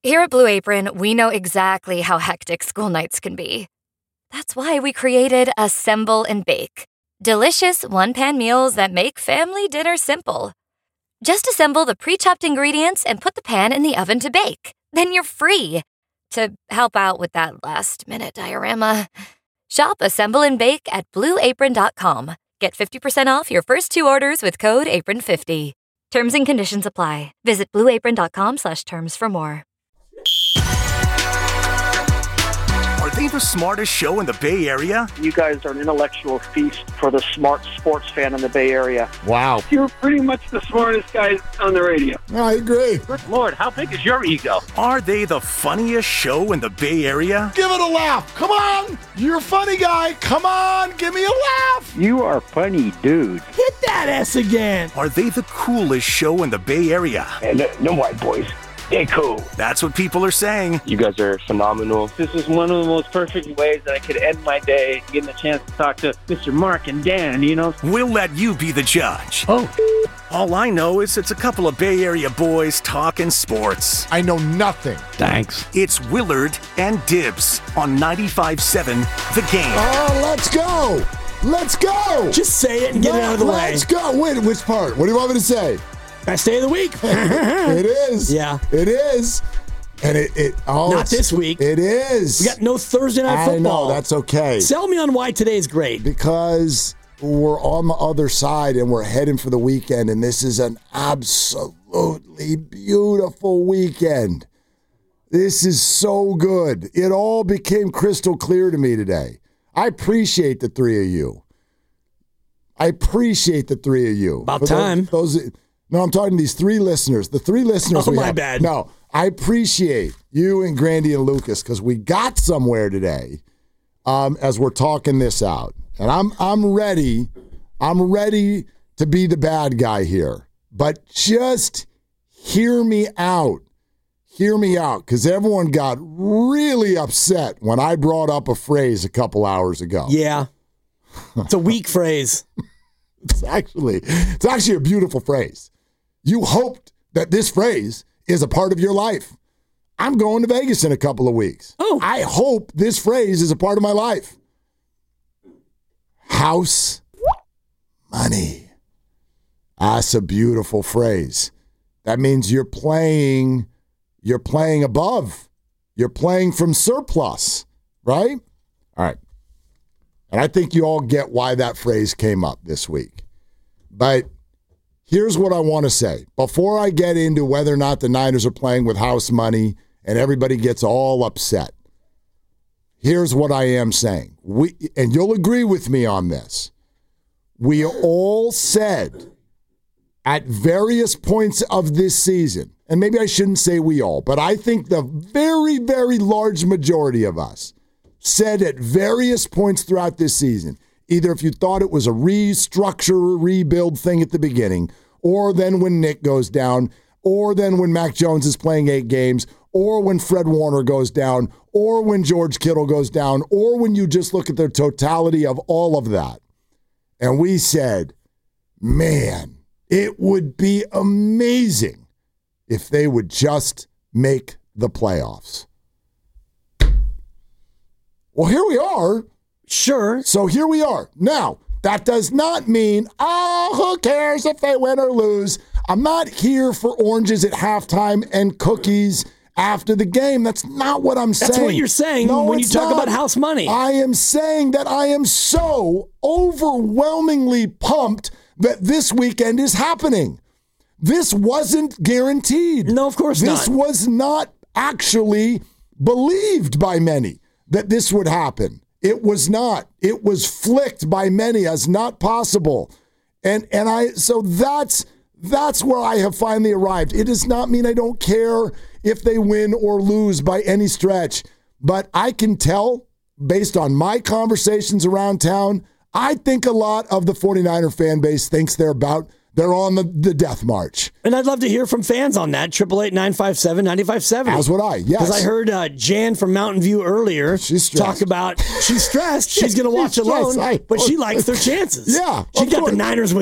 Here at Blue Apron, we know exactly how hectic school nights can be. That's why we created Assemble and Bake. Delicious one-pan meals that make family dinner simple. Just assemble the pre-chopped ingredients and put the pan in the oven to bake. Then you're free to help out with that last-minute diorama. Shop Assemble and Bake at BlueApron.com. Get 50% off your first 2 orders with code APRON50. Terms and conditions apply. Visit BlueApron.com/terms for more. Are they the smartest show in the Bay Area? You guys are an intellectual feast for the smart sports fan in the Bay Area. Wow. You're pretty much the smartest guys on the radio. I agree. Good Lord, how big is your ego? Are they the funniest show in the Bay Area? Give it a laugh. Come on. You're a funny guy. Come on. Give me a laugh. You are funny, dude. Hit that S again. Are they the coolest show in the Bay Area? And them white boys, they cool. That's what people are saying. You guys are phenomenal. This is one of the most perfect ways that I could end my day, getting a chance to talk to Mr. Mark and Dan, you know? We'll let you be the judge. Oh. All I know is it's a couple of Bay Area boys talking sports. I know nothing. Thanks. It's Willard and Dibs on 95.7 The Game. Oh, let's go. Let's go. Just say it and get it out of the way. Let's go. Wait, which part? What do you want me to say? Best day of the week. It is. Yeah. It is. And Not this week. It is. We got no Thursday night football. I know, that's okay. Sell me on why today's great. Because we're on the other side and we're heading for the weekend, and this is an absolutely beautiful weekend. This is so good. It all became crystal clear to me today. I appreciate the three of you. About time. No, I'm talking to these 3 listeners. The 3 listeners. Oh, my bad. No, I appreciate you and Grandy and Lucas because we got somewhere today as we're talking this out. And I'm ready. I'm ready to be the bad guy here. But just hear me out. Hear me out, because everyone got really upset when I brought up a phrase a couple hours ago. Yeah. It's a weak phrase. It's actually a beautiful phrase. You hoped that this phrase is a part of your life. I'm going to Vegas in a couple of weeks. Oh. I hope this phrase is a part of my life. House money. That's a beautiful phrase. That means you're playing above. You're playing from surplus, right? All right. And I think you all get why that phrase came up this week. But here's what I want to say. Before I get into whether or not the Niners are playing with house money and everybody gets all upset, here's what I am saying. And you'll agree with me on this. We all said at various points of this season, and maybe I shouldn't say we all, but I think the very, very large majority of us said at various points throughout this season, either if you thought it was a restructure, rebuild thing at the beginning, or then when Nick goes down, or then when Mac Jones is playing 8 games, or when Fred Warner goes down, or when George Kittle goes down, or when you just look at the totality of all of that. And we said, man, it would be amazing if they would just make the playoffs. Well, here we are. Sure. So here we are. Now, that does not mean, who cares if they win or lose? I'm not here for oranges at halftime and cookies after the game. That's not what I'm saying. That's what you're saying when you talk about house money. I am saying that I am so overwhelmingly pumped that this weekend is happening. This wasn't guaranteed. No, of course not. This was not actually believed by many that this would happen. It was not. It was flicked by many as not possible. So that's where I have finally arrived. It does not mean I don't care if they win or lose by any stretch, but I can tell based on my conversations around town, I think a lot of the 49er fan base thinks they're on the death march. And I'd love to hear from fans on that. 888-957-9570. As would I, yes. Because I heard Jan from Mountain View earlier talk about she's stressed. She's going to watch alone, but she likes their chances. Yeah, She got the Niners winning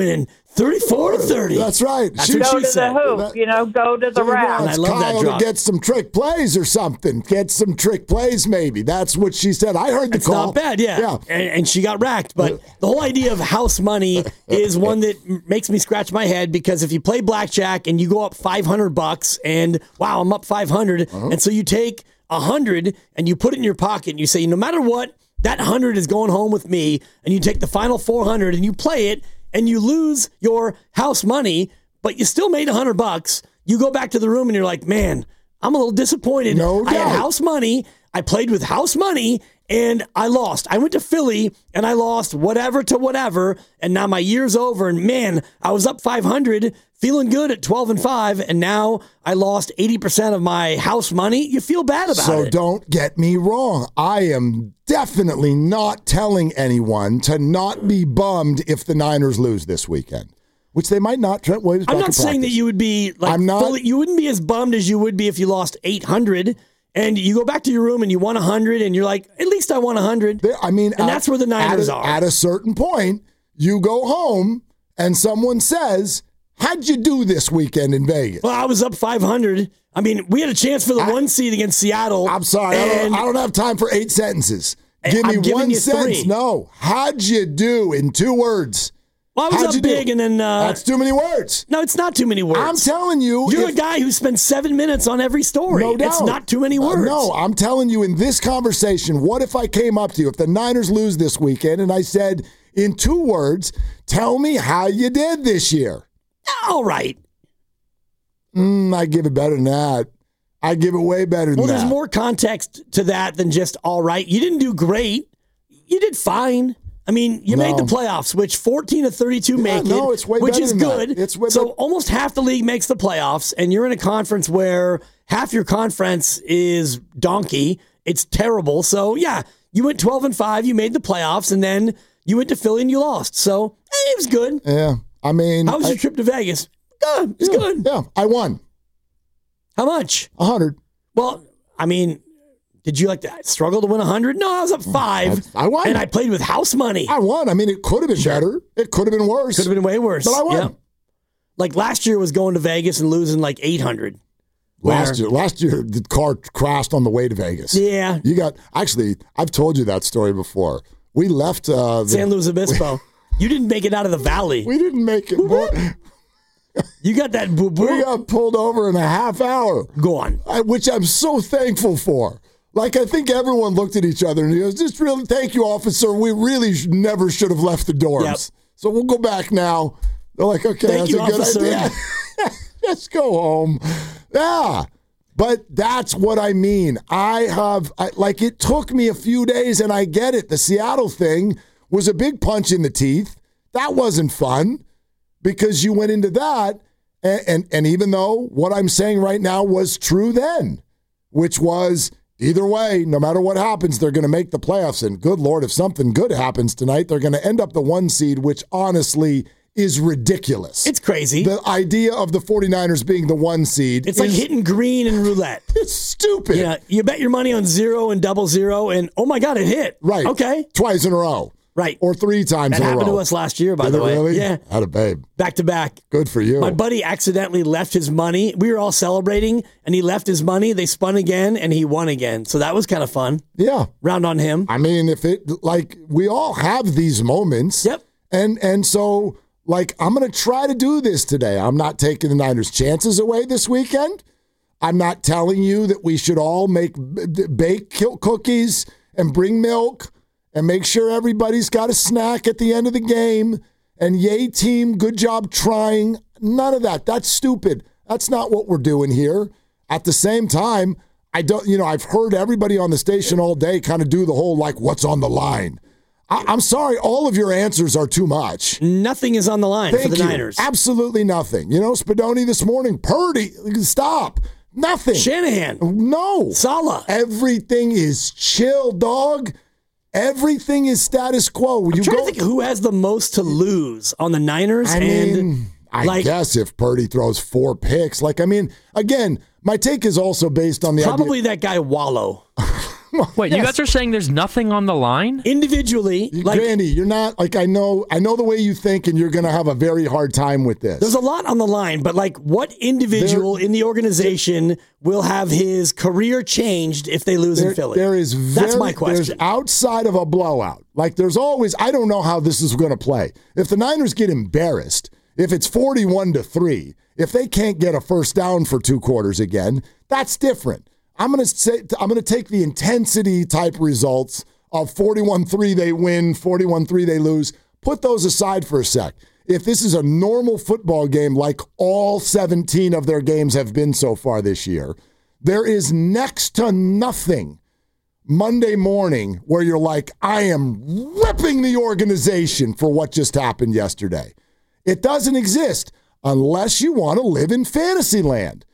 34-30. That's right. That's She- what Go she to said. the hoop, go to the She rack. wants I love that Kyle drop. to get some trick plays or something. Get some trick plays, maybe. That's what she said. I heard the It's call. not bad, yeah. And she got racked. But the whole idea of house money is one that makes me scratch my head, because if you play blackjack and you go up $500 and, wow, I'm up 500, and so you take 100 and you put it in your pocket and you say, no matter what, that 100 is going home with me, and you take the final 400 and you play it and you lose your house money, but you still made $100. You go back to the room and you're like, man, I'm a little disappointed. No I had doubt. house money. I played with house money and I lost. I went to Philly and I lost whatever to whatever. And now my year's over. And man, I was up 500, feeling good at 12-5. And now I lost 80% of my house money. You feel bad about So it. don't get me wrong. I am definitely not telling anyone to not be bummed if the Niners lose this weekend, which they might not. Trent Williams I'm back not in saying that practice. you would be like I'm not- fully, you wouldn't be as bummed as you would be if you lost 800 and you go back to your room and you won 100 and you're like, at least I won 100. And that's where the Niners are. At a certain point, you go home and someone says, how'd you do this weekend in Vegas? Well, I was up 500. I mean, we had a chance for the 1 seed against Seattle. I'm sorry. I don't have time for 8 sentences. Give me I'm giving one you sentence. 3. No. How'd you do in 2 words? Well, I was How'd up you do? big and then... That's too many words. No, it's not too many words. I'm telling you. You're a guy who spends 7 minutes on every story. No doubt. It's not too many words. No, I'm telling you, in this conversation, what if I came up to you, if the Niners lose this weekend, and I said, in 2 words, tell me how you did this year? All right. I give it better than that. I give it way better than Well, that. there's more context to that than just all right. You didn't do great. You did fine. I mean, you made the playoffs, which 14 of 32 make no, it, it's way which better is than good. that. It's way so better. almost half the league makes the playoffs, and you're in a conference where half your conference is donkey. It's terrible. So, yeah, you went 12-5. You made the playoffs, and then you went to Philly and you lost. So, it was good. Yeah. I mean. How was your trip to Vegas? Good. It's good. Yeah. I won. How much? 100. Well, I mean, did you struggle to win 100? No, I was up 5. I won. And I played with house money. I won. I mean, it could have been better. It could have been worse. Could have been way worse. But I won. Yeah. Like last year was going to Vegas and losing like 800. Last year, the car crashed on the way to Vegas. Yeah. Actually, I've told you that story before. We left San Luis Obispo. You didn't make it out of the valley. We didn't make it. You got that boo-boo. We got pulled over in a half hour. Go on. Which I'm so thankful for. Like, I think everyone looked at each other and goes, just really, thank you, officer. We really never should have left the dorms. Yep. So we'll go back now. They're like, okay, Thank that's you, a good officer. idea. Let's go home. Yeah. But that's what I mean. It took me a few days, and I get it. The Seattle thing was a big punch in the teeth. That wasn't fun because you went into that, and even though what I'm saying right now was true then, which was either way, no matter what happens, they're going to make the playoffs. And good Lord, if something good happens tonight, they're going to end up the 1 seed, which honestly is ridiculous. It's crazy. The idea of the 49ers being the 1 seed. It's like hitting green in roulette. It's stupid. Yeah, you bet your money on 0 and 00, and oh my God, it hit. Right. Okay. Twice in a row. Right. Or 3 times That in a row. happened to us last year, by Did the it way. really? Yeah. Had a babe. Back to back. Good for you. My buddy accidentally left his money. We were all celebrating, and he left his money. They spun again, and he won again. So that was kind of fun. Yeah. Round on him. I mean, we all have these moments. Yep. And so, I'm going to try to do this today. I'm not taking the Niners' chances away this weekend. I'm not telling you that we should all bake cookies and bring milk and make sure everybody's got a snack at the end of the game. And yay, team, good job trying. None of that. That's stupid. That's not what we're doing here. At the same time, I've heard everybody on the station all day kind of do the whole, what's on the line. I'm sorry, all of your answers are too much. Nothing is on the line for the Niners. Absolutely nothing. Spadoni this morning, Purdy, stop. Nothing. Shanahan. No. Saleh. Everything is chill, dog. Everything is status quo. I'm trying to think who has the most to lose on the Niners. I guess if Purdy throws 4 picks. Again, my take is also based on the probably idea. that guy Wallow. Wait, you guys are saying there's nothing on the line? Individually, Grandy, you're not like I know the way you think, and you're going to have a very hard time with this. There's a lot on the line, but what individual in the organization will have his career changed if they lose in Philly? That's my question. There's outside of a blowout. There's always, I don't know how this is going to play. If the Niners get embarrassed, if it's 41-3, if they can't get a first down for 2 quarters again, that's different. I'm going to take the intensity type results of 41-3 they win, 41-3 they lose. Put those aside for a sec. If this is a normal football game like all 17 of their games have been so far this year, there is next to nothing Monday morning where you're like, I am ripping the organization for what just happened yesterday. It doesn't exist unless you want to live in fantasy land.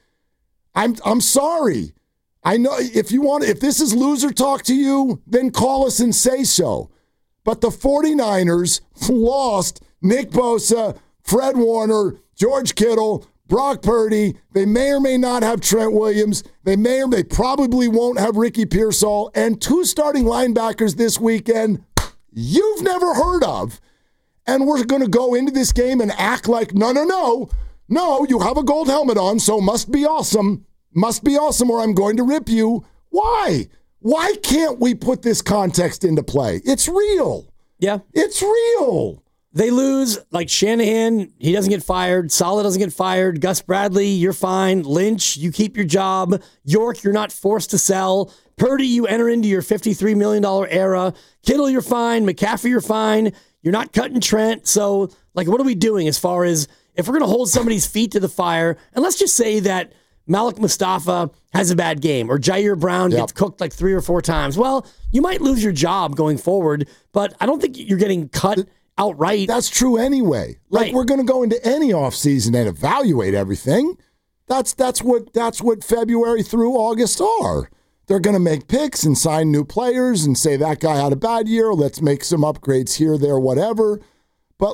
I'm sorry. I know if this is loser talk to you, then call us and say so. But the 49ers lost Nick Bosa, Fred Warner, George Kittle, Brock Purdy. They may or may not have Trent Williams. They probably won't have Ricky Pearsall, and 2 starting linebackers this weekend you've never heard of. And we're going to go into this game and act like, no, you have a gold helmet on, so must be awesome. Must be awesome or I'm going to rip you. Why? Why can't we put this context into play? It's real. Yeah. It's real. They lose, Shanahan, he doesn't get fired. Saleh doesn't get fired. Gus Bradley, you're fine. Lynch, you keep your job. York, you're not forced to sell. Purdy, you enter into your $53 million era. Kittle, you're fine. McCaffrey, you're fine. You're not cutting Trent. So, what are we doing as far as if we're going to hold somebody's feet to the fire? And let's just say that Malik Mustafa has a bad game or Jair Brown gets cooked 3 or 4 times. Well, you might lose your job going forward, but I don't think you're getting cut outright. That's true anyway. We're going to go into any offseason and evaluate everything. That's what February through August are. They're going to make picks and sign new players and say that guy had a bad year. Let's make some upgrades here, there, whatever. But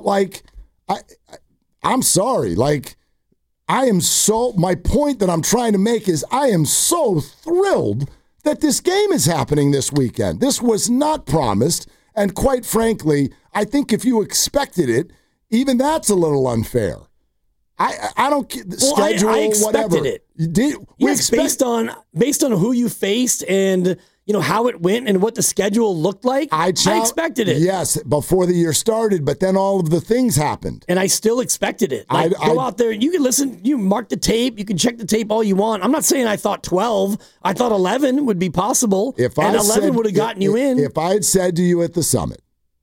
I'm sorry. My point that I'm trying to make is I am so thrilled that this game is happening this weekend. This was not promised. And quite frankly, I think if you expected it, even that's a little unfair. I don't schedule I expected whatever. It. You did. Based on who you faced and how it went and what the schedule looked like. I expected it. Yes, before the year started, but then all of the things happened, and I still expected it. Go out there. You can listen. You mark the tape. You can check the tape all you want. I'm not saying I thought 12. I thought 11 would be possible. And 11 would have gotten you in. If I had said to you at the summit,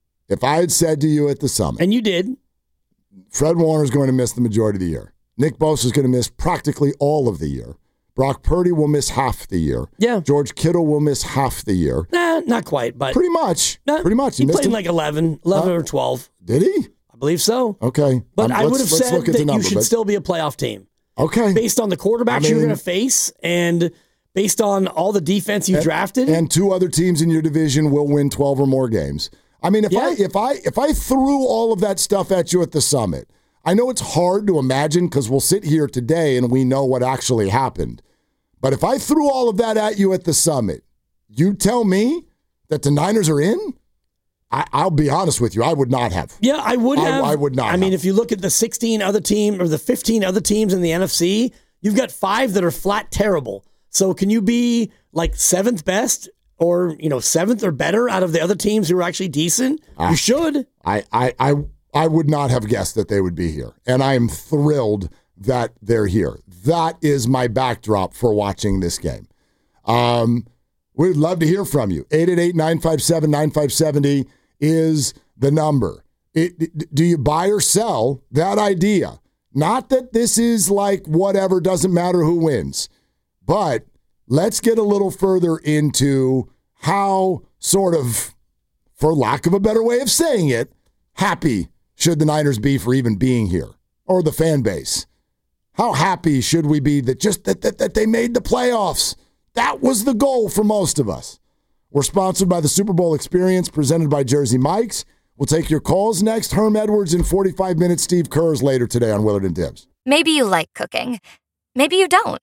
and you did. Fred Warner is going to miss the majority of the year. Nick Bosa is going to miss practically all of the year. Brock Purdy will miss half the year. Yeah. George Kittle will miss half the year. Nah, not quite, but pretty much. He played 11 or 12. Did he? I believe so. Okay. But I would have said that you should still be a playoff team. Okay. Based on the quarterbacks you're going to face and based on all the defense you drafted. And 2 other teams in your division will win 12 or more games. If I threw all of that stuff at you at the summit, I know it's hard to imagine because we'll sit here today and we know what actually happened. But if I threw all of that at you at the summit, you tell me that the Niners are in? I'll be honest with you, I would not have. Yeah, I would have. I would not. I mean, if you look at the 16 other team or the 15 other teams in the NFC, you've got 5 that are flat terrible. So can you be 7th best? Or 7th or better out of the other teams who are actually decent? You should. I would not have guessed that they would be here. And I am thrilled that they're here. That is my backdrop for watching this game. We'd love to hear from you. 888-957-9570 is the number. Do you buy or sell that idea? Not that this is whatever, doesn't matter who wins. But let's get a little further into how sort of, for lack of a better way of saying it, happy should the Niners be for even being here, or the fan base. How happy should we be that they made the playoffs? That was the goal for most of us. We're sponsored by the Super Bowl Experience, presented by Jersey Mike's. We'll take your calls next. Herm Edwards in 45 minutes. Steve Kurz later today on Willard and Dibs. Maybe you like cooking. Maybe you don't.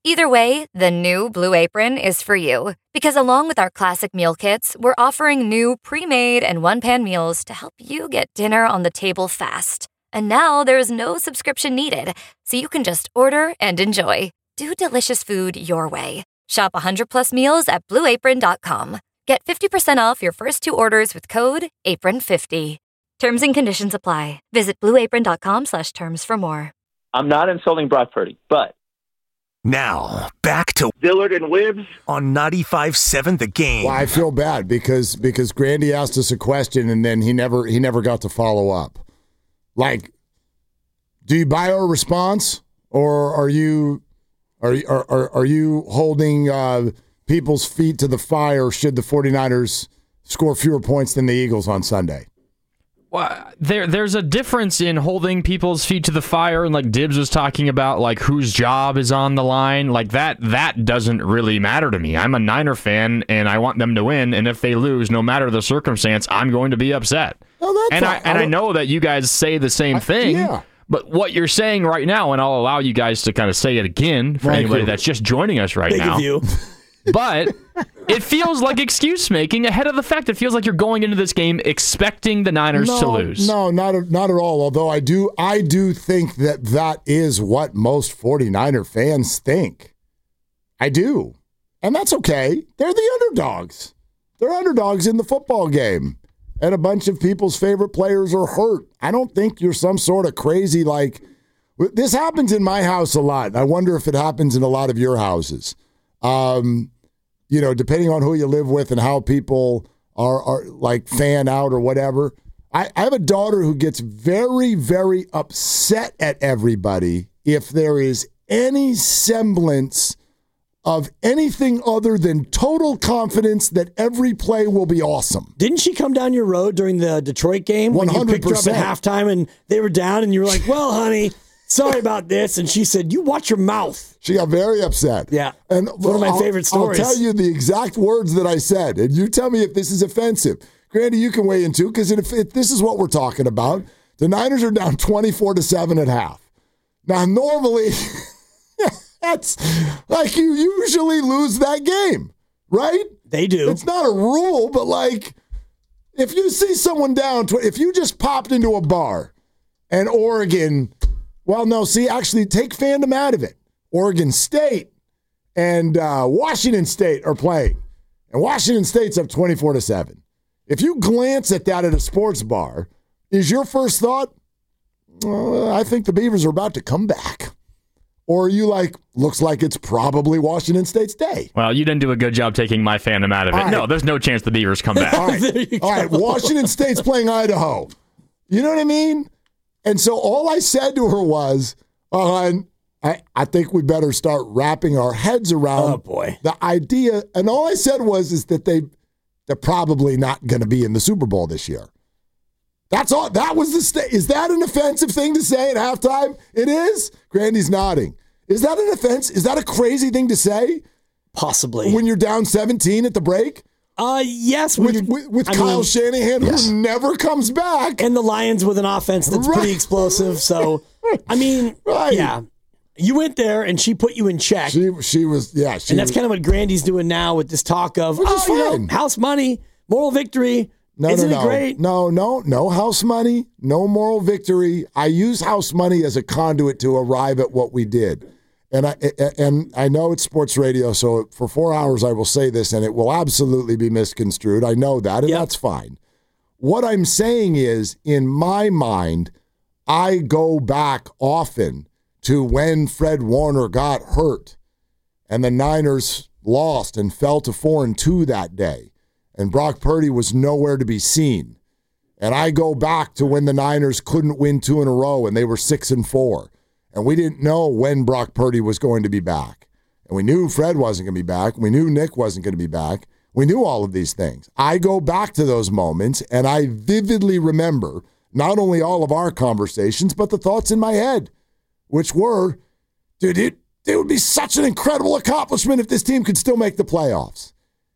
Either way, the new Blue Apron is for you. Because along with our classic meal kits, we're offering new pre-made and one-pan meals to help you get dinner on the table fast. And now there's no subscription needed, so you can just order and enjoy. Do delicious food your way. Shop 100+ meals at BlueApron.com. Get 50% off your first 2 orders with code APRON50. Terms and conditions apply. Visit BlueApron.com/terms for more. I'm not insulting Brock Purdy, but Now, back to Dillard and Wibbs. on 95.7 The Game. Well, I feel bad because Grandy asked us a question and then he never got to follow up. Like, do you buy our response, or are you holding people's feet to the fire should the 49ers score fewer points than the Eagles on Sunday? Well, there's a difference in holding people's feet to the fire, and like Dibbs was talking about, like whose job is on the line. Like that doesn't really matter to me. I'm a Niner fan, and I want them to win. And if they lose, no matter the circumstance, I'm going to be upset. Oh, that's I know that you guys say the same thing. Yeah. But what you're saying right now, and I'll allow you guys to kind of say it again for anybody that's just joining us right now. Big of you. But it feels like excuse making ahead of the fact. It feels like you're going into this game expecting the Niners to lose. No, not at all. Although I do think that is what most 49er fans think. I do. And that's okay. They're the underdogs. They're underdogs in the football game. And a bunch of people's favorite players are hurt. I don't think you're some sort of crazy, like, this happens in my house a lot. I wonder if it happens in a lot of your houses. Depending on who you live with and how people are like fan out or whatever. I have a daughter who gets very, very upset at everybody if there is any semblance of anything other than total confidence that every play will be awesome. Didn't she come down your road during the Detroit game? 100%. When you picked her up at halftime and they were down and you were like, well, honey, sorry about this. And she said, you watch your mouth. She got very upset. Yeah. And one of my favorite stories. I'll tell you the exact words that I said, and you tell me if this is offensive. Grandy, you can weigh in too, because if this is what we're talking about. The Niners are down 24-7 at half. Now, normally, that's like you usually lose that game, right? They do. It's not a rule, but like if you see someone down, if you just popped into a bar and Oregon, actually take fandom out of it. Oregon State and Washington State are playing, and Washington State's up 24-7. If you glance at that at a sports bar, is your first thought, I think the Beavers are about to come back? Or are you like, looks like it's probably Washington State's day? Well, you didn't do a good job taking my fandom out of it. Right. No, there's no chance the Beavers come back. All right. Washington State's playing Idaho. You know what I mean? And so all I said to her was, I think we better start wrapping our heads around the idea. And all I said is that they're probably not going to be in the Super Bowl this year. That's all. That was the Is that an offensive thing to say at halftime? It is? Grandy's nodding. Is that an offense? Is that a crazy thing to say? Possibly. When you're down 17 at the break? Yes. With Kyle Shanahan, who never comes back. And the Lions with an offense that's pretty explosive. So, yeah. You went there and she put you in check. She was, yeah. And that's kind of what Grandy's doing now with this talk of, house money, moral victory. Isn't it great? No house money, no moral victory. I use house money as a conduit to arrive at what we did. And I know it's sports radio, so for 4 hours I will say this, and it will absolutely be misconstrued. I know that, and that's fine. What I'm saying is, in my mind, I go back often to when Fred Warner got hurt and the Niners lost and fell to 4-2 that day. And Brock Purdy was nowhere to be seen. And I go back to when the Niners couldn't win 2 in a row and they were 6-4. And we didn't know when Brock Purdy was going to be back. And we knew Fred wasn't going to be back. We knew Nick wasn't going to be back. We knew all of these things. I go back to those moments and I vividly remember not only all of our conversations, but the thoughts in my head, which were, dude, it would be such an incredible accomplishment if this team could still make the playoffs.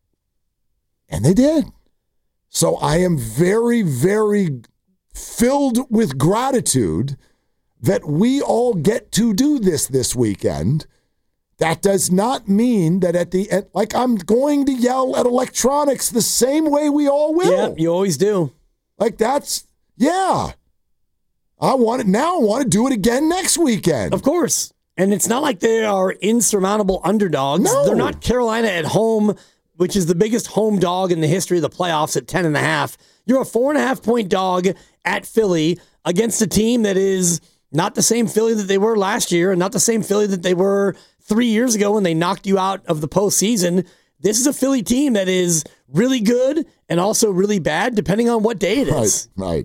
And they did. So I am very, very filled with gratitude that we all get to do this weekend. that does not mean that at the end, like I'm going to yell at electronics the same way we all will. Yeah, you always do. Like I want to do it again next weekend. Of course. And it's not like they are insurmountable underdogs. No. They're not Carolina at home, which is the biggest home dog in the history of the playoffs at 10.5. You're a 4.5-point dog at Philly against a team that is not the same Philly that they were last year and not the same Philly that they were 3 years ago when they knocked you out of the postseason. This is a Philly team that is really good and also really bad, depending on what day it is. Right.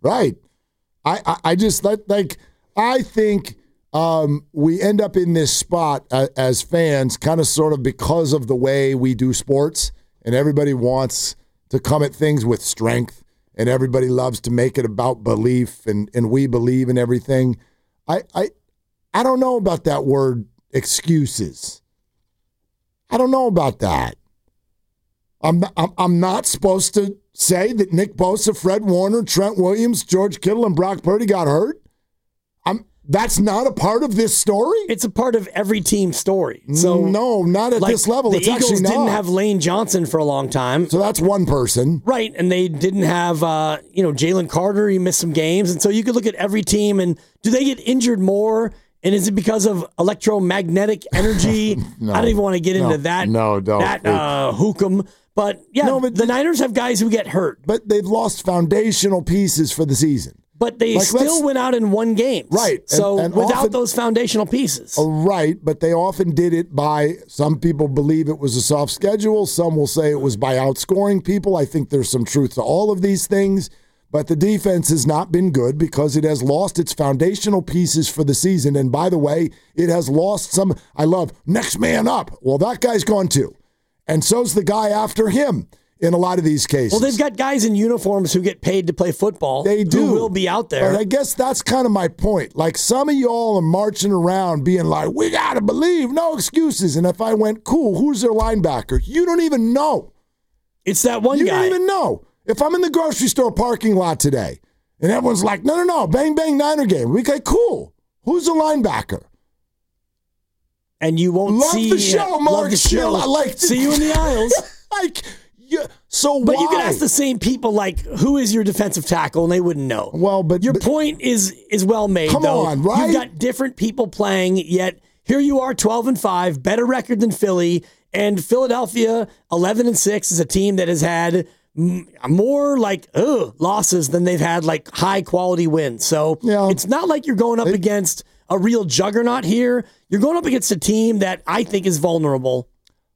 I just like I think we end up in this spot as fans, kind of sort of because of the way we do sports, and everybody wants to come at things with strength, and everybody loves to make it about belief, and we believe in everything. I don't know about that word excuses. I don't know about that. I'm not supposed to say that Nick Bosa, Fred Warner, Trent Williams, George Kittle, and Brock Purdy got hurt. That's not a part of this story? It's a part of every team's story. So no, not at this level. The It's Eagles actually not. didn't have Lane Johnson for a long time. So that's one person. Right, and they didn't have Jalen Carter. He missed some games. And so you could look at every team, and do they get injured more? And is it because of electromagnetic energy? No, I don't even want to get into that. No, don't. That hook'em. But yeah, the Niners have guys who get hurt. But they've lost foundational pieces for the season. But they still went out and won games. Right. So and without often, those foundational pieces. Right, but they often did it by, some people believe it was a soft schedule. Some will say it was by outscoring people. I think there's some truth to all of these things. But the defense has not been good because it has lost its foundational pieces for the season. And by the way, it has lost some, I love, next man up. Well, that guy's gone too. And so's the guy after him in a lot of these cases. Well, they've got guys in uniforms who get paid to play football. They do. Who will be out there. But I guess that's kind of my point. Like, some of y'all are marching around being like, we got to believe, no excuses. And if I went, cool, who's their linebacker? You don't even know. It's that one guy. You don't guy. even know. If I'm in the grocery store parking lot today and everyone's like, no, bang, bang, Niner game. We go, cool. Who's the linebacker? And you won't see. Love the show, Mark. Love the show. I like to see you in the aisles. But you could ask the same people, like, who is your defensive tackle, and they wouldn't know. Well, but your point is well made. Come though. on, right? You've got different people playing, yet here you are, 12-5, better record than Philly, and Philadelphia, 11-6, is a team that has had more losses than they've had like high quality wins. So it's not like you're going up against a real juggernaut here. You're going up against a team that I think is vulnerable.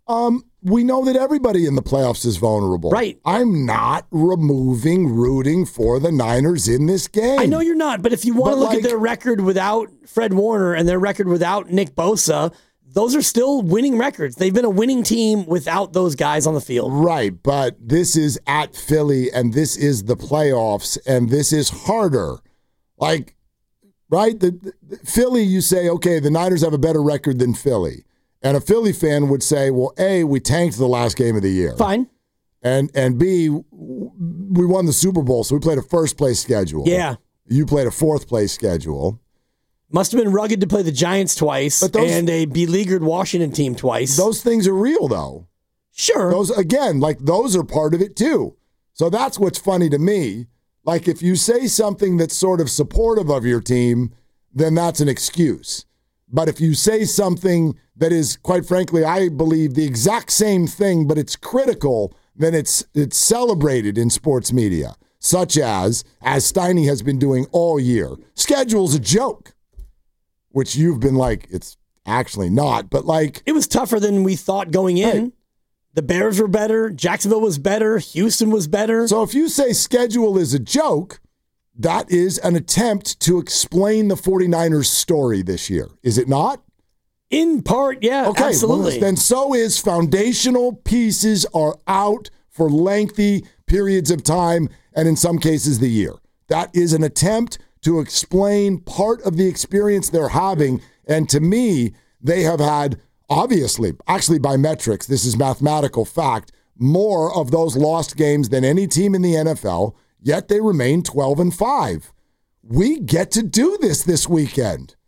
We know that everybody in the playoffs is vulnerable. Right. I'm not rooting for the Niners in this game. I know you're not, but if you want to look at their record without Fred Warner and their record without Nick Bosa, those are still winning records. They've been a winning team without those guys on the field. Right, but this is at Philly, and this is the playoffs, and this is harder. Like, right? The Philly, you say, okay, the Niners have a better record than Philly. And a Philly fan would say, well, A, we tanked the last game of the year. Fine. And B, we won the Super Bowl, so we played a first-place schedule. Yeah. You played a fourth-place schedule. Must have been rugged to play the Giants twice and a beleaguered Washington team twice. Those things are real, though. Sure. Those are part of it, too. So that's what's funny to me. Like, if you say something that's sort of supportive of your team, then that's an excuse. But if you say something that is, quite frankly, I believe the exact same thing, but it's critical, then it's celebrated in sports media, such as Steiny has been doing all year. Schedule's a joke, which you've been like, it's actually not, but like. It was tougher than we thought going in. Right. The Bears were better. Jacksonville was better. Houston was better. So if you say schedule is a joke, that is an attempt to explain the 49ers story this year, is it not? In part, yeah, okay, absolutely. Well, then so is foundational pieces are out for lengthy periods of time, and in some cases the year. That is an attempt to explain part of the experience they're having, and to me, they have had, obviously, actually by metrics, this is mathematical fact, more of those lost games than any team in the NFL, yet they remain 12-5. We get to do this weekend.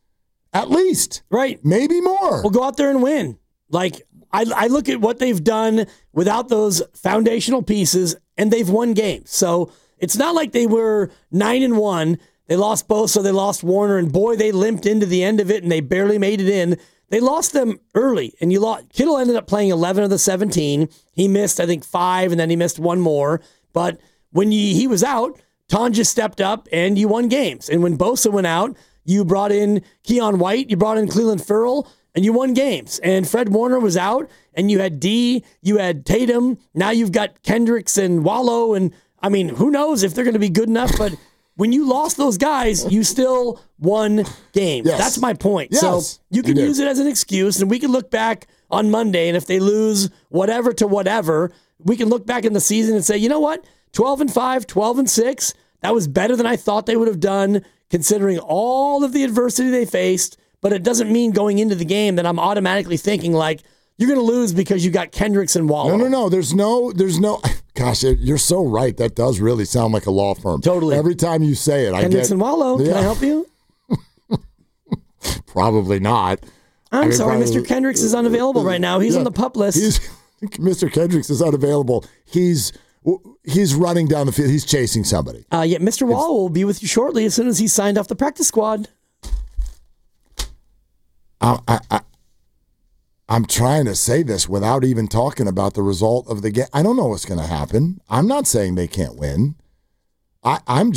At least. Right. Maybe more. Well, go out there and win. Like, I look at what they've done without those foundational pieces, and they've won games. So it's not like they were 9-1. They lost Bosa, they lost Warner, and boy, they limped into the end of it, and they barely made it in. They lost them early, and Kittle ended up playing 11 of the 17. He missed, I think, 5, and then he missed 1 more. But when he was out, Ton just stepped up, and you won games. And when Bosa went out, you brought in Keon White, you brought in Cleveland Ferrell, and you won games. And Fred Warner was out, and you had D, you had Tatum. Now you've got Kendricks and Wallow, and I mean, who knows if they're going to be good enough, but when you lost those guys, you still won games. Yes. That's my point. Yes, so you can use it as an excuse, and we can look back on Monday, and if they lose whatever to whatever, we can look back in the season and say, you know what? 12-5, 12-6, that was better than I thought they would have done, considering all of the adversity they faced. But it doesn't mean going into the game that I'm automatically thinking like, you're going to lose because you got Kendricks and Wallow. No. There's no. Gosh, you're so right. That does really sound like a law firm. Totally. Every time you say it, Kendricks and Wallow. Yeah. Can I help you? Probably not. I'm sorry, Mr. Kendricks is unavailable right now. He's on the PUP list. Mr. Kendricks is unavailable. He's running down the field. He's chasing somebody. Mr. Wallow will be with you shortly as soon as he's signed off the practice squad. I'm trying to say this without even talking about the result of the game. I don't know what's going to happen. I'm not saying they can't win. I'm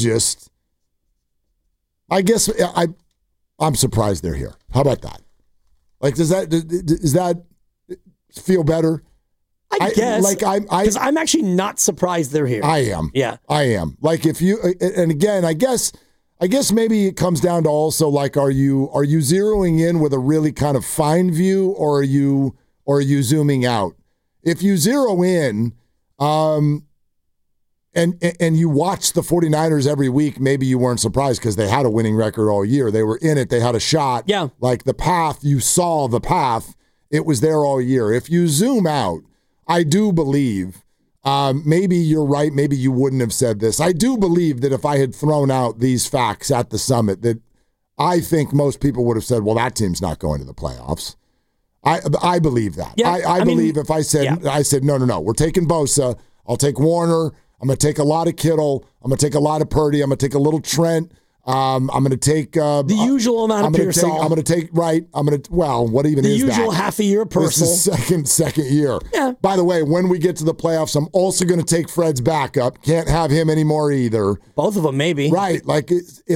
surprised they're here. How about that? Like, does that feel better? I guess. Because I'm actually not surprised they're here. I am. Yeah. I am. Like, if you, and again, I guess maybe it comes down to also like, are you zeroing in with a really kind of fine view, or are you zooming out? If you zero in, and you watch the 49ers every week, maybe you weren't surprised because they had a winning record all year. They were in it. They had a shot. Yeah. Like the path, you saw the path. It was there all year. If you zoom out, I do believe, maybe you're right, maybe you wouldn't have said this. I do believe that if I had thrown out these facts at the summit, that I think most people would have said, well, that team's not going to the playoffs. I believe that. Yeah, I believe if I said, no, we're taking Bosa, I'll take Warner, I'm going to take a lot of Kittle, I'm going to take a lot of Purdy, I'm going to take a little Trent, I'm going to take the usual amount of Pearsall. I'm going to take what even is that? The usual half a year Purcell. This is second year. Yeah. By the way, when we get to the playoffs, I'm also going to take Fred's backup. Can't have him anymore either. Both of them, maybe. Right. Like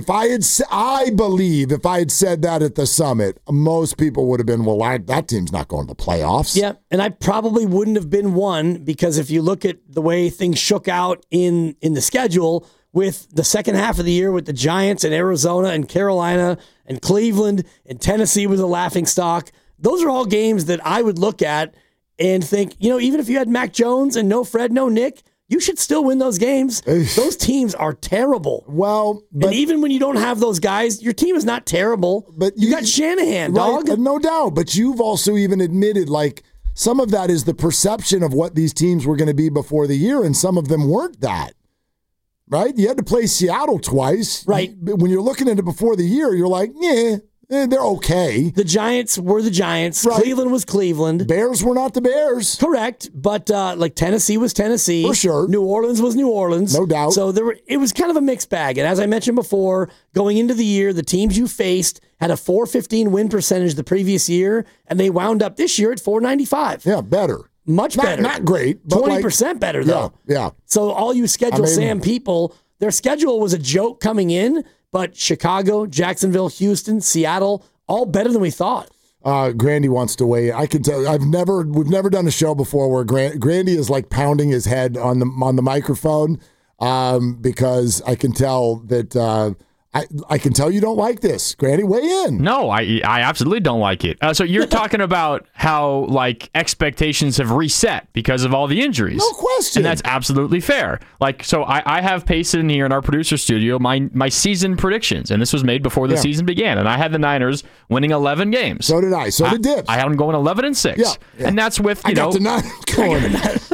I believe if I had said that at the summit, most people would have been, well, that team's not going to the playoffs. Yeah, and I probably wouldn't have been one because if you look at the way things shook out in the schedule, with the second half of the year with the Giants and Arizona and Carolina and Cleveland and Tennessee was a laughingstock. Those are all games that I would look at and think, even if you had Mac Jones and no Fred, no Nick, you should still win those games. Those teams are terrible. Well, and even when you don't have those guys, your team is not terrible. But you got Shanahan, right, dog. No doubt. But you've also even admitted, like, some of that is the perception of what these teams were going to be before the year, and some of them weren't that. Right? You had to play Seattle twice. Right. When you're looking at it before the year, you're like, they're okay. The Giants were the Giants. Right. Cleveland was Cleveland. Bears were not the Bears. Correct. But like Tennessee was Tennessee. For sure. New Orleans was New Orleans. No doubt. So it was kind of a mixed bag. And as I mentioned before, going into the year, the teams you faced had a .415 win percentage the previous year, and they wound up this year at .495. Yeah, better. Much better. Not great. But 20% better, though. Yeah. So all you Sam people, their schedule was a joke coming in, but Chicago, Jacksonville, Houston, Seattle, all better than we thought. Grandy wants to weigh in. I can tell we've never done a show before where Grandy is like pounding his head on the microphone because I can tell that I can tell you don't like this. Granny, weigh in. No, I absolutely don't like it. So you're talking about how like expectations have reset because of all the injuries. No question. And that's absolutely fair. Like, so I have pasted in here in our producer studio my season predictions, and this was made before the season began, and I had the Niners winning 11 games. So did I. So did Dips. I had them going 11-6. Yeah. And that's with, I got the corner.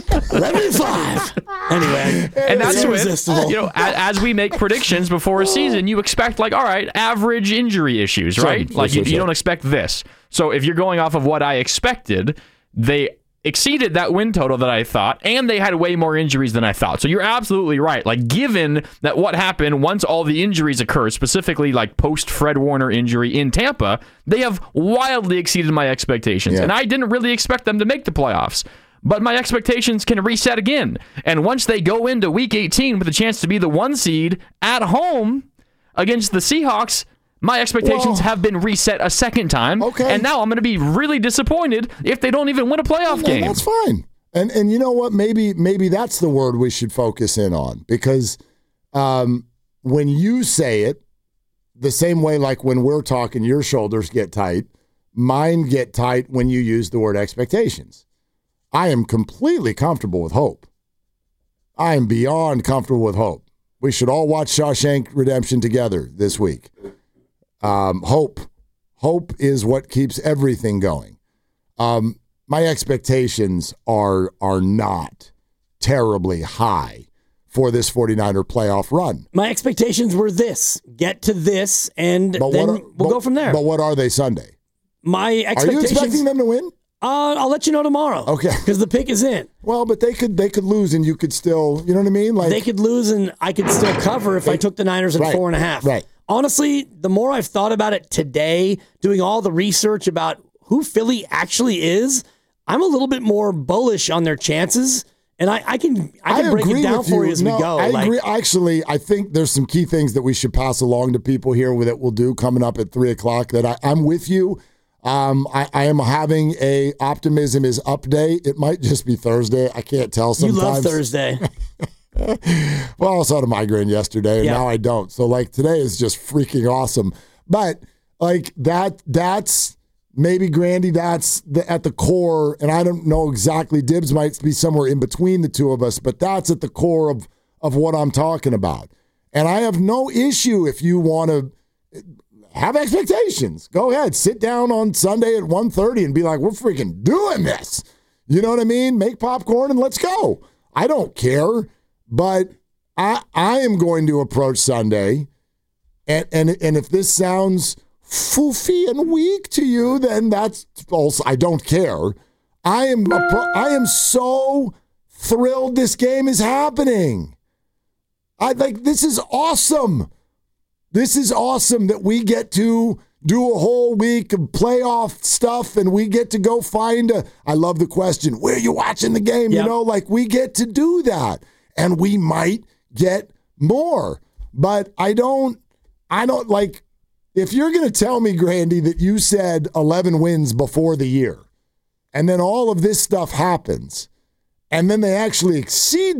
11-5. Anyway, And that's it's with, irresistible. as we make predictions before a season, you expect, all right, average injury issues, right? Sure. You don't expect this. So if you're going off of what I expected, they exceeded that win total that I thought, and they had way more injuries than I thought. So you're absolutely right. Given that what happened once all the injuries occurred, specifically post Fred Warner injury in Tampa, they have wildly exceeded my expectations. Yeah. And I didn't really expect them to make the playoffs. But my expectations can reset again. And once they go into Week 18 with a chance to be the 1 seed at home against the Seahawks, my expectations have been reset a second time. Okay. And now I'm going to be really disappointed if they don't even win a playoff game. That's fine. And you know what? Maybe that's the word we should focus in on, because when you say it the same way, like when we're talking, your shoulders get tight, mine get tight when you use the word expectations. I am completely comfortable with hope. I am beyond comfortable with hope. We should all watch Shawshank Redemption together this week. Hope is what keeps everything going. My expectations are not terribly high for this 49er playoff run. My expectations were this: get to this, and we'll go from there. But what are they Sunday? My expectations. Are you expecting them to win? I'll let you know tomorrow. Okay. Because the pick is in. Well, but they could lose, and you could still, you know what I mean? They could lose, and I could still cover if I took the Niners at 4.5. Right. Honestly, the more I've thought about it today, doing all the research about who Philly actually is, I'm a little bit more bullish on their chances, and I can break it down for you as we go. I agree. Actually, I think there's some key things that we should pass along to people here that we'll do coming up at 3:00 that I'm with you. I am having a optimism is up day. It might just be Thursday. I can't tell sometimes. You love Thursday. Well, I also had a migraine yesterday, and now I don't. So, today is just freaking awesome. But, that's maybe, Grandy, that's at the core, and I don't know exactly. Dibs might be somewhere in between the two of us, but that's at the core of what I'm talking about. And I have no issue if you want to have expectations. Go ahead. Sit down on Sunday at 1:30 and be like, we're freaking doing this. You know what I mean? Make popcorn and let's go. I don't care. But I am going to approach Sunday, and if this sounds foofy and weak to you, then that's also, I don't care. I am so thrilled this game is happening. This is awesome. This is awesome that we get to do a whole week of playoff stuff, and we get to go find I love the question, where are you watching the game? Yep. We get to do that. And we might get more. But I don't if you're going to tell me, Grandy, that you said 11 wins before the year, and then all of this stuff happens, and then they actually exceed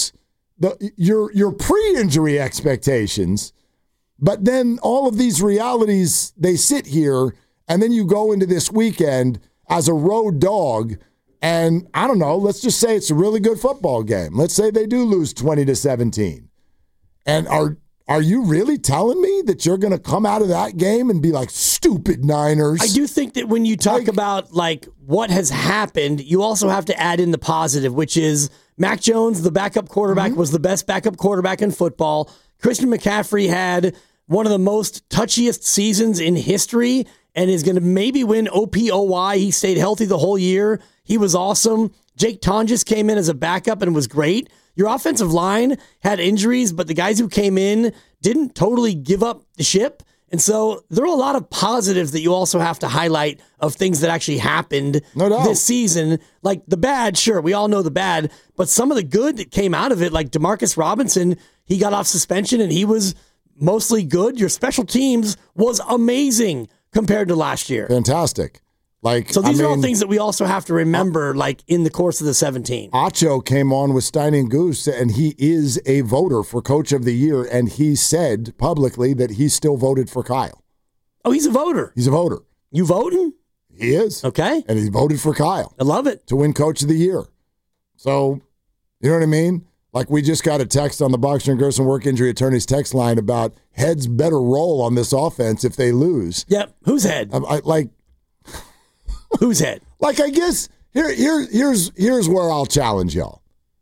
your pre-injury expectations, but then all of these realities, they sit here, and then you go into this weekend as a road dog. And I don't know, let's just say it's a really good football game. Let's say they do lose 20-17. And are you really telling me that you're going to come out of that game and be like, stupid Niners? I do think that when you talk about what has happened, you also have to add in the positive, which is Mac Jones, the backup quarterback, was the best backup quarterback in football. Christian McCaffrey had one of the most touchiest seasons in history and is going to maybe win OPOY. He stayed healthy the whole year. He was awesome. Jake Tonjes came in as a backup and was great. Your offensive line had injuries, but the guys who came in didn't totally give up the ship. And so there are a lot of positives that you also have to highlight of things that actually happened this season. Like the bad, sure, we all know the bad, but some of the good that came out of it, like Demarcus Robinson, he got off suspension and he was mostly good. Your special teams was amazing compared to last year. Fantastic. So these are all things that we also have to remember, in the course of the 17. Acho came on with Stein and Goose, and he is a voter for Coach of the Year, and he said publicly that he still voted for Kyle. Oh, he's a voter. He's a voter. You voting? He is. Okay. And he voted for Kyle. I love it. To win Coach of the Year. So, you know what I mean? We just got a text on the Boxer and Gerson Work Injury Attorneys text line about heads better roll on this offense if they lose. Yep. Whose head? Whose head? I guess Here's where I'll challenge y'all.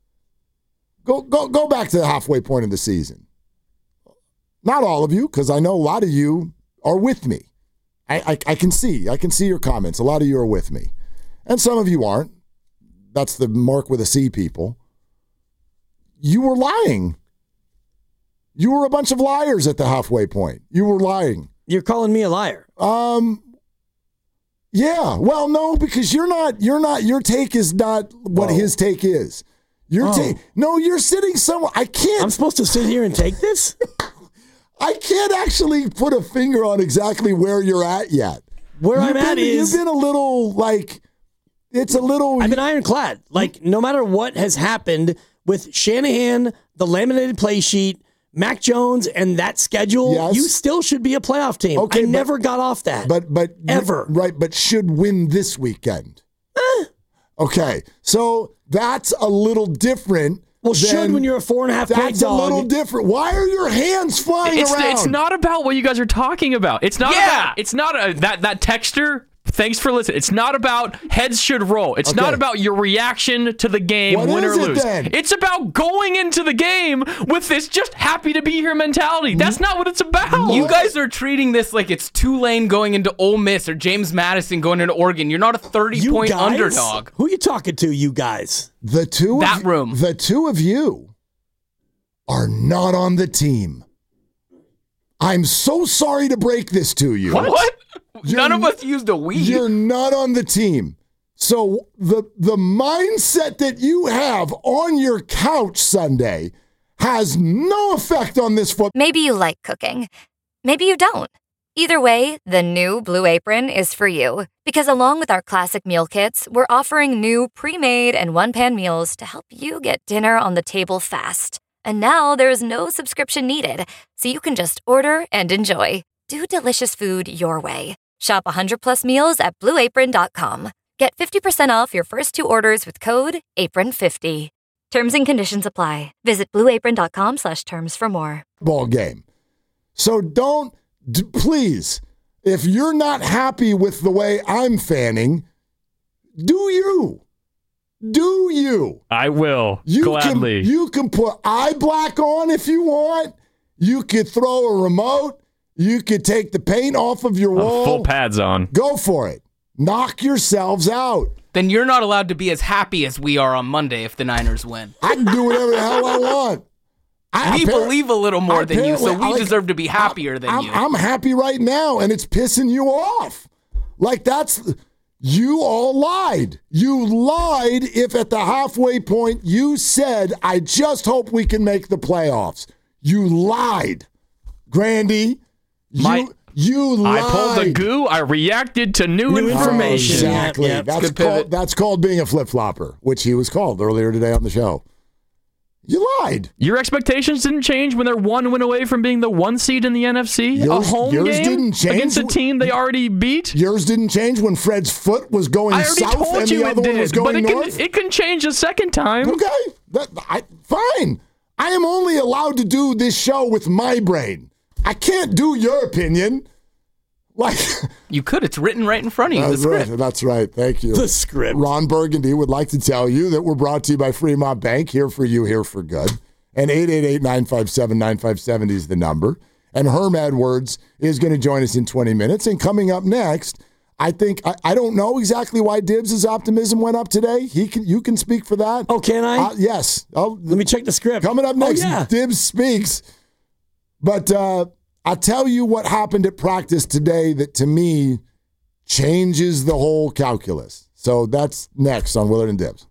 Go back to the halfway point of the season. Not all of you, because I know a lot of you are with me. I can see your comments. A lot of you are with me. And some of you aren't. That's the Mark with a C people. You were lying. You were a bunch of liars at the halfway point. You were lying. You're calling me a liar. Yeah. Well, no, because you're not, your take is not what his take is. No, you're sitting somewhere. I can't. I'm supposed to sit here and take this? I can't actually put a finger on exactly where you're at yet. I'm at is... You've been a little, it's a little... I've been ironclad. No matter what has happened with Shanahan, the laminated play sheet, Mac Jones, and that schedule, yes, you still should be a playoff team. Okay, I never got off that. But ever. Right, but should win this weekend. Okay, so that's a little different. Well, should when you're a 4.5 big dog. That's a little different. Why are your hands flying around? It's not about what you guys are talking about. It's not about. It's not that texter. Thanks for listening. It's not about heads should roll. It's not about your reaction to the game, win or lose. It's about going into the game with this just happy to be here mentality. That's not what it's about. You guys are treating this like it's Tulane going into Ole Miss or James Madison going into Oregon. You're not a 30-point underdog. Who are you talking to, you guys? The two of you are not on the team. I'm so sorry to break this to you. What? None of us used a we. You're not on the team. So the mindset that you have on your couch Sunday has no effect on this football. Maybe you like cooking. Maybe you don't. Either way, the new Blue Apron is for you. Because along with our classic meal kits, we're offering new pre-made and one-pan meals to help you get dinner on the table fast. And now there's no subscription needed, so you can just order and enjoy. Do delicious food your way. Shop 100+ meals at BlueApron.com. Get 50% off your first 2 orders with code APRON50. Terms and conditions apply. Visit BlueApron.com/terms for more. Ball game. So please, if you're not happy with the way I'm fanning, do you? I will, gladly. You can put eye black on if you want. You could throw a remote. You could take the paint off of your wall. Full pads on. Go for it. Knock yourselves out. Then you're not allowed to be as happy as we are on Monday if the Niners win. I can do whatever the hell I want. We believe a little more than you, so we deserve to be happier than you. I'm happy right now, and it's pissing you off. You all lied. You lied if at the halfway point you said, I just hope we can make the playoffs. You lied. Grandy, you lied. I pulled the goo. I reacted to new information. Exactly. Yeah, that's called being a flip-flopper, which he was called earlier today on the show. You lied. Your expectations didn't change when they're 1 win away from being the 1 seed in the NFC? Yours a home game didn't change against a team they already beat? Yours didn't change when Fred's foot was going south and the other one was going north? It can change a second time. Okay. Fine. I am only allowed to do this show with my brain. I can't do your opinion. You could. It's written right in front of you. The script. That's right. Thank you. The script. Ron Burgundy would like to tell you that we're brought to you by Fremont Bank. Here for you, here for good. And 888-957-9570 is the number. And Herm Edwards is going to join us in 20 minutes. And coming up next, I think I don't know exactly why Dibbs' optimism went up today. You can speak for that. Oh, can I? Yes. Let me check the script. Coming up next, Dibbs speaks. But I'll tell you what happened at practice today that, to me, changes the whole calculus. So that's next on Willard and Dibbs.